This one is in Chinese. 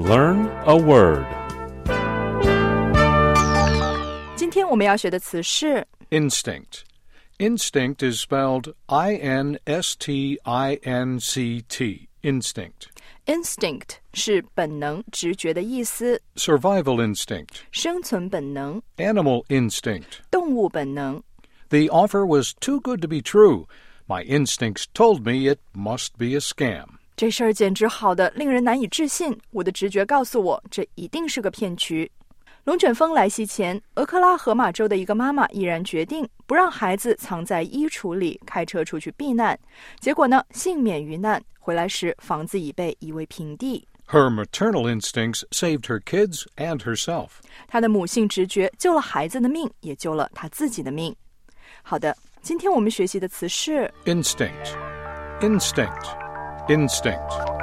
Learn a word. 今天我们要学的词是 Instinct. Instinct is spelled I-N-S-T-I-N-C-T. Instinct. instinct 是本能、直觉的意思， Survival instinct. 生存本能、 Animal instinct. 动物本能。 The offer was too good to be true. My instincts told me it must be a scam. 这事儿简直好的令人难以置信，我的直觉告诉我，这一定是个骗局。龙卷风来袭前，俄克拉荷马州的一个妈妈毅然决定不让孩子藏在衣橱里，开车出去避难。结果呢，幸免于难，回来时房子已被夷为平地。 Her maternal instincts saved her kids and herself. 她的母性直觉救了孩子的命，也救了她自己的命。好的，今天我们学习的词是 Instinct. Instinct. Instinct.